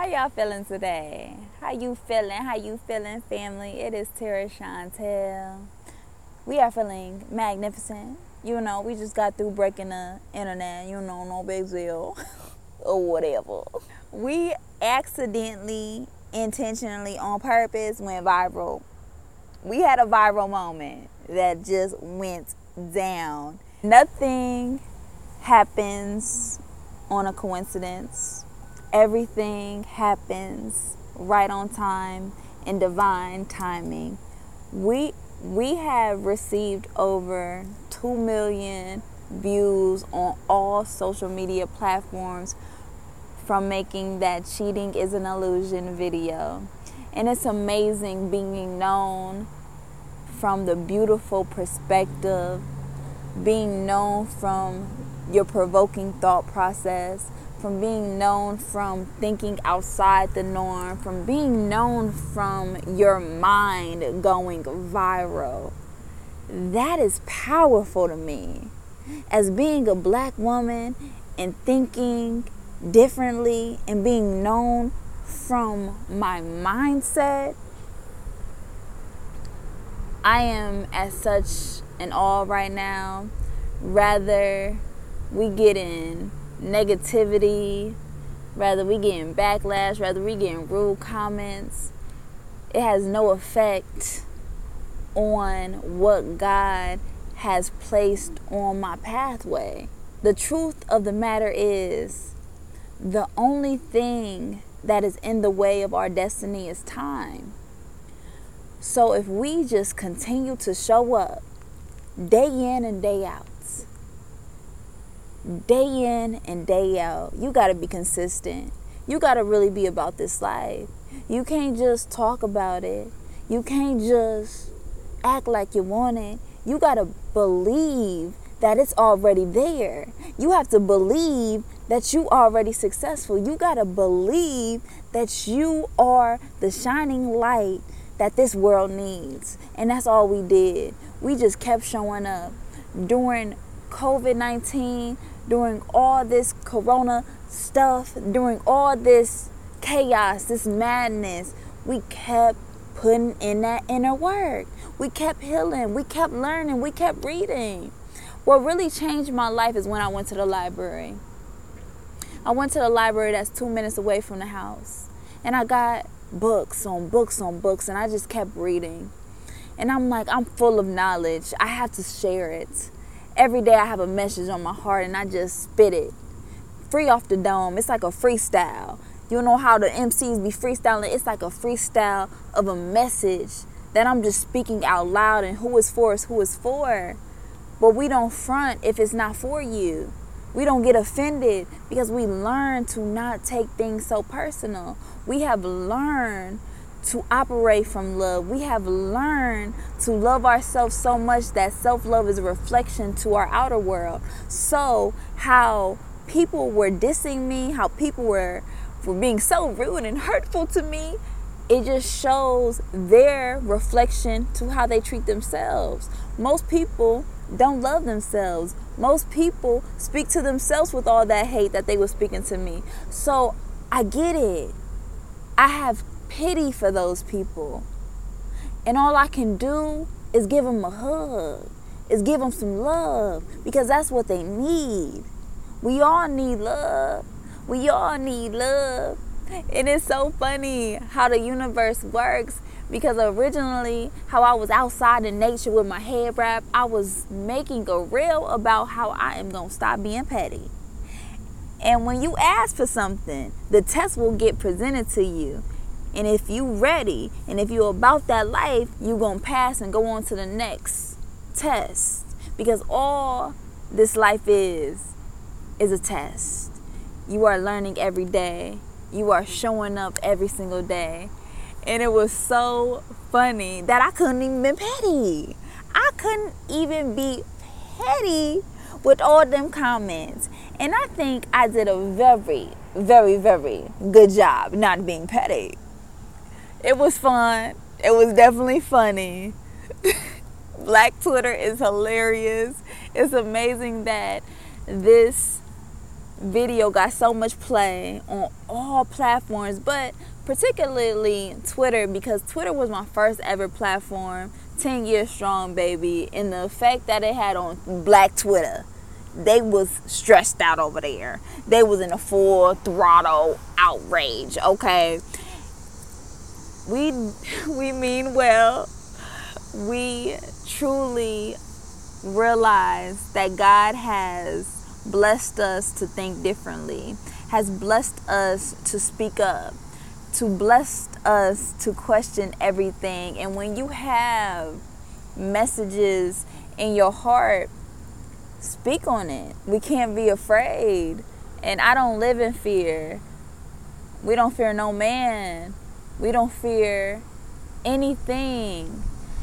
How y'all feeling today? How you feeling? How you feeling, family? It is Tara Chantel. We are feeling magnificent. You know, we just got through breaking the internet. You know, no big deal. Or whatever. We accidentally, intentionally, on purpose went viral. We had a viral moment that just went down. Nothing happens on a coincidence. Everything happens right on time in divine timing. We have received over 2 million views on all social media platforms from making that cheating is an illusion video. And it's amazing being known from the beautiful perspective, being known from your provoking thought process, from being known from thinking outside the norm, from being known from your mind going viral. That is powerful to me. As being a black woman and thinking differently and being known from my mindset, I am at such an awe right now. Rather we get in negativity, rather we get in backlash, rather we get in rude comments, it has no effect on what God has placed on my pathway. The truth of the matter is, the only thing that is in the way of our destiny is time. So if we just continue to show up day in and day out, you got to be consistent. You got to really be about this life. You can't just talk about it. You can't just act like you want it. You got to believe that it's already there. You have to believe that you are already successful. You got to believe that you are the shining light that this world needs. And that's all we did. We just kept showing up. During COVID-19, during all this corona stuff, during all this chaos, this madness, we kept putting in that inner work. We kept healing. We kept learning. We kept reading. What really changed my life is when I went to the library. I went to the library that's 2 minutes away from the house. And I got books on books on books. And I just kept reading. And I'm like, I'm full of knowledge. I have to share it. Every day I have a message on my heart and I just spit it. Free off the dome. It's like a freestyle. You know how the MCs be freestyling? It's like a freestyle of a message that I'm just speaking out loud, and who is for is who is for. But we don't front if it's not for you. We don't get offended because we learn to not take things so personal. We have learned to operate from love. We have learned to love ourselves so much that self-love is a reflection to our outer world. So how people were dissing me, how people were being so rude and hurtful to me, it just shows their reflection to how they treat themselves. Most people don't love themselves. Most people speak to themselves with all that hate that they were speaking to me. So I get it. I have pity for those people. And all I can do is give them a hug. Is give them some love. Because that's what they need. We all need love. We all need love. And it's so funny how the universe works, because originally how I was outside in nature with my head wrapped, I was making a reel about how I am going to stop being petty. And when you ask for something, the test will get presented to you. And if you ready, and if you're about that life, you're going to pass and go on to the next test. Because all this life is a test. You are learning every day. You are showing up every single day. And it was so funny that I couldn't even be petty. I couldn't even be petty with all them comments. And I think I did a very, very, very good job not being petty. It was fun. It was definitely funny. Black Twitter is hilarious. It's amazing that this video got so much play on all platforms, but particularly Twitter, because Twitter was my first ever platform, 10 years strong, baby. And the effect that it had on Black Twitter, they was stressed out over there. They was in a full throttle outrage, okay? We mean well. We truly realize that God has blessed us to think differently, has blessed us to speak up, to bless us to question everything. And when you have messages in your heart, speak on it. We can't be afraid. And I don't live in fear. We don't fear no man. We don't fear anything.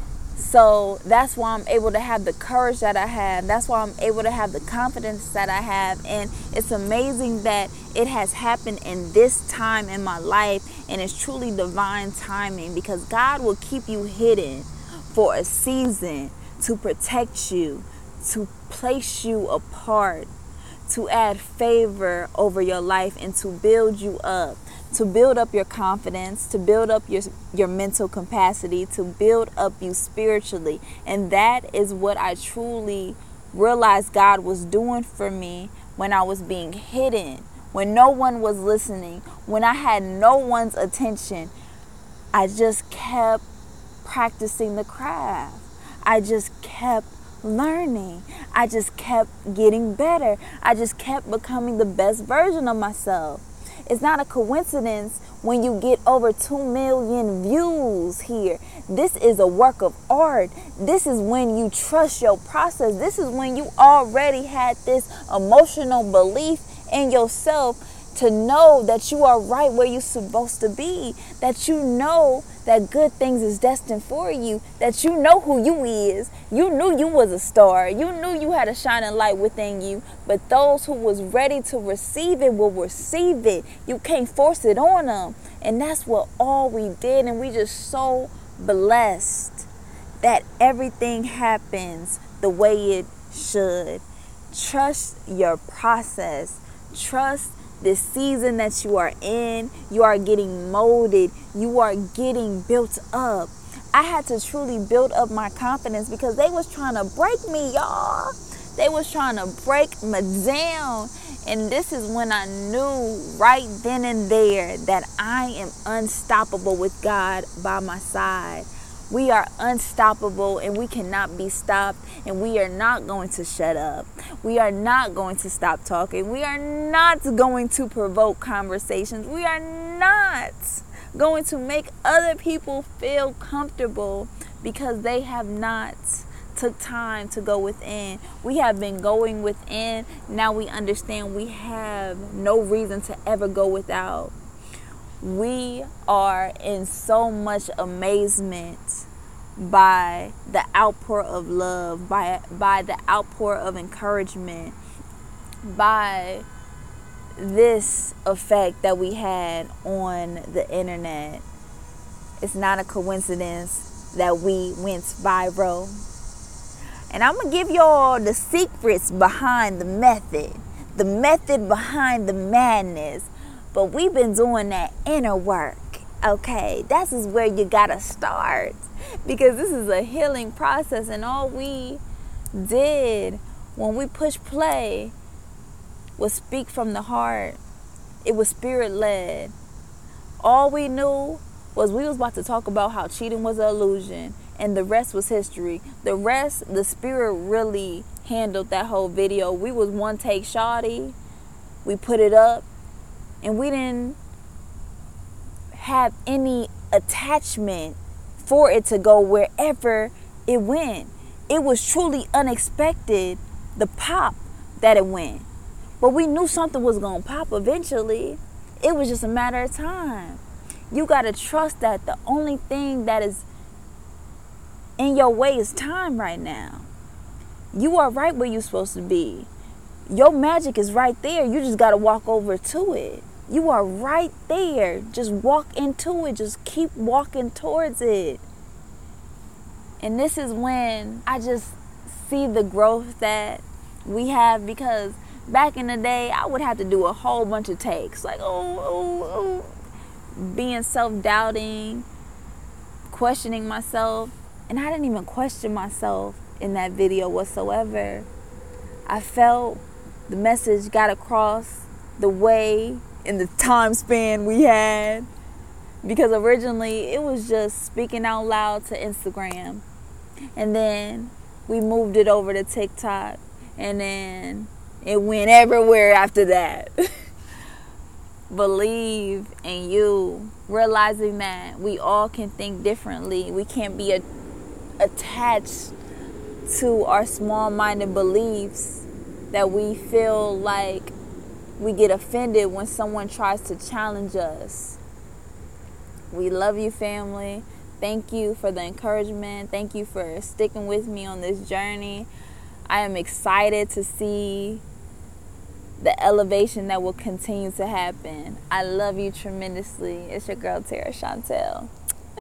So that's why I'm able to have the courage that I have. That's why I'm able to have the confidence that I have. And it's amazing that it has happened in this time in my life. And it's truly divine timing, because God will keep you hidden for a season to protect you, to place you apart, to add favor over your life, and to build you up, to build up your confidence, to build up your mental capacity, to build up you spiritually. And that is what I truly realized God was doing for me when I was being hidden, when no one was listening, when I had no one's attention. I just kept practicing the craft. I just kept learning. I just kept getting better. I just kept becoming the best version of myself. It's not a coincidence when you get over 2 million views here. This is a work of art. This is when you trust your process. This is when you already had this emotional belief in yourself to know that you are right where you're supposed to be, that you know that good things is destined for you, that you know who you is. You knew you was a star. You knew you had a shining light within you, but those who was ready to receive it will receive it. You can't force it on them. And that's what all we did. And we just so blessed that everything happens the way it should. Trust your process. Trust this season that you are in. You are getting molded. You are getting built up. I had to truly build up my confidence, because they was trying to break me, y'all. They was trying to break me down. And this is when I knew right then and there that I am unstoppable with God by my side. We are unstoppable, and we cannot be stopped, and we are not going to shut up. We are not going to stop talking. We are not going to provoke conversations. We are not going to make other people feel comfortable because they have not took time to go within. We have been going within. Now we understand we have no reason to ever go without. We are in so much amazement by the outpour of love, by the outpour of encouragement, by this effect that we had on the internet. It's not a coincidence that we went viral. And I'm going to give y'all the secrets behind the method behind the madness. But we've been doing that inner work, okay? This is where you gotta start, because this is a healing process. And all we did when we pushed play was speak from the heart. It was spirit-led. All we knew was we was about to talk about how cheating was an illusion, and the rest was history. The rest, the spirit really handled that whole video. We was one take shoddy. We put it up. And we didn't have any attachment for it to go wherever it went. It was truly unexpected, the pop that it went. But we knew something was going to pop eventually. It was just a matter of time. You got to trust that the only thing that is in your way is time right now. You are right where you're supposed to be. Your magic is right there. You just got to walk over to it. You are right there. Just walk into it. Just keep walking towards it. And this is when I just see the growth that we have, because Back in the day, I would have to do a whole bunch of takes, like, being self-doubting, questioning myself. And I didn't even question myself in that video whatsoever. I felt the message got across the way in the time span we had. Because originally it was just speaking out loud to Instagram. And then we moved it over to TikTok. And then it went everywhere after that. Believe in you. Realizing that we all can think differently. We can't be attached to our small-minded beliefs that we feel like we get offended when someone tries to challenge us. We love you, family. Thank you for the encouragement. Thank you for sticking with me on this journey. I am excited to see the elevation that will continue to happen. I love you tremendously. It's your girl, Tara Chantel.